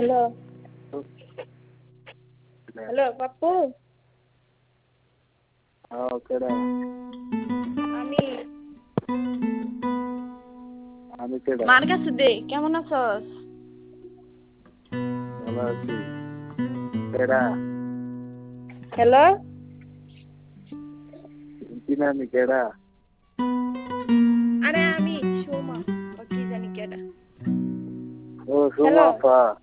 hello hello Pappu কেডা আমি আমি কেডা মার কাছে দে কেমন আছস ভালো আছি কেডা হ্যালো চিনি না আমি কেডা আরে আমি সুমা বা কি জানি কেডা ও সুমা হ্যালো আপা